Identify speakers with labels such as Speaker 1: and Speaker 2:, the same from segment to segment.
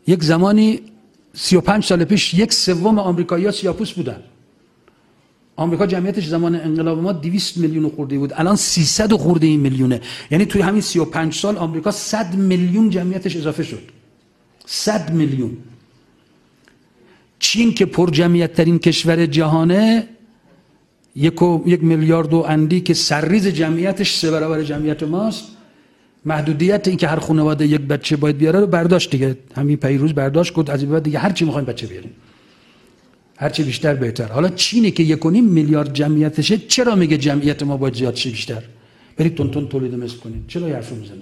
Speaker 1: یک زمانی 35 سال پیش 1/3 آمریکایی‌ها سیاه‌پوست بودن. آمریکا جمعیتش زمان انقلاب ما 200 میلیون خورده بود، الان 300 خورده میلیونه. یعنی توی همین 35 سال آمریکا 100 میلیون جمعیتش اضافه شد. 100 میلیون. چین که پر جمعیت ترین کشور جهانه، 1 میلیارد و اندی که سرریز جمعیتش 3 برابر جمعیت ماست، محدودیت این که هر خانواده یک بچه باید بیاره رو برداشت دیگه. همین پیروز برداشت گفت از این بعد دیگه هر چی می‌خوایم بچه بیاریم، هر چی بیشتر بهتر. حالا چینی که 1.5 میلیارد جمعیتشه چرا میگه جمعیت ما باید زیاد شه بیشتر؟ برید تون تولید مثل کنید. چرا حرف میزنه؟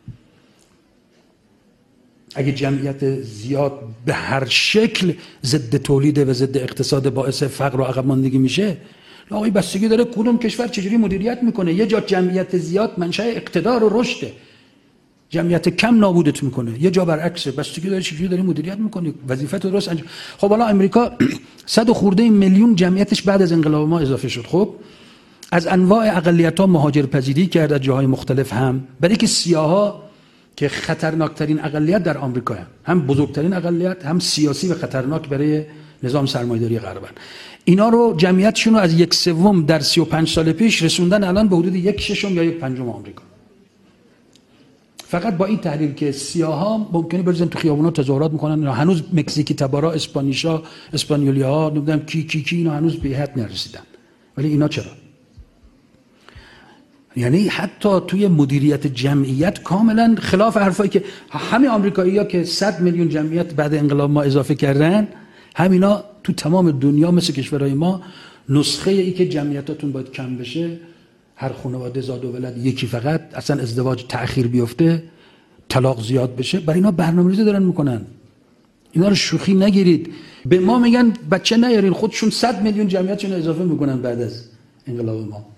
Speaker 1: اگه جمعیت زیاد به هر شکل ضد تولیده و ضد اقتصاد، باعث فقر و عقب ماندگی میشه، آقای بستگی داره کدوم کشور چجوری مدیریت میکنه. یه جا جمعیت زیاد منشأ اقتدار و رشده، جمعیت کم نابودت میکنه. یه جا برعکسه، بستگی داره چجوری داری مدیریت میکنی، وظیفت رو درست انجام. خب حالا امریکا 100 خورده میلیون جمعیتش بعد از انقلاب ما اضافه شد. خب از انواع اقلیت‌ها مهاجرپذیری کرد از جاهای مختلف، هم برای که سیاها که خطرناکترین اقلیت در آمریکا هم بزرگترین اقلیت، هم سیاسی و خطرناک برای نظام سرمایه‌داری غربن، اینا رو جمعیتشون رو از 1/3 در 35 سال پیش رسوندن الان به حدود 1/6 یا 1/5 آمریکا. فقط با این تحلیل که سیاها ممکنه بریزن تو خیابونا تظاهرات میکنن، هنوز مکزیکی تبارا، اسپانیشا، اسپانیولی‌ها، نمیدونم کی اینا هنوز به حد نرسیدن. ولی اینا چرا؟ یعنی حتی توی مدیریت جمعیت کاملا خلاف حرفایی که همه آمریکایی‌ها که 100 میلیون جمعیت بعد انقلاب ما اضافه کردن، همینا تو تمام دنیا مثل کشورهای ما نسخه ای که جمعیتاتون باید کم بشه، هر خانواده زاد و ولد یکی فقط، اصلا ازدواج تأخیر بیفته، طلاق زیاد بشه، برای اینا برنامه‌ریزی دارن میکنن. اینا رو شوخی نگیرید. به ما میگن بچه نیارین، خودشون 100 میلیون جمعیتشون اضافه میکنن بعد از انقلاب ما.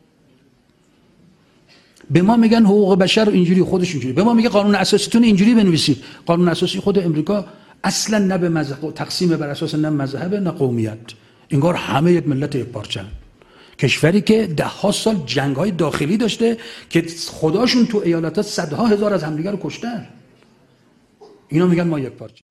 Speaker 1: به ما میگن حقوق بشر اینجوری، خودش اینجوری. به ما میگه قانون اساسیتون اینجوری بنویسید. قانون اساسی خود امریکا اصلا نه به مذهب تقسیم بر اساس نه مذهب نه قومیت، انگار همه یک ملت یک پارچه. کشوری که 10 سال جنگ‌های داخلی داشته که خداشون تو ایالت‌ها صدها هزار از همدیگر رو کشتن، اینا میگن ما یک پارچه.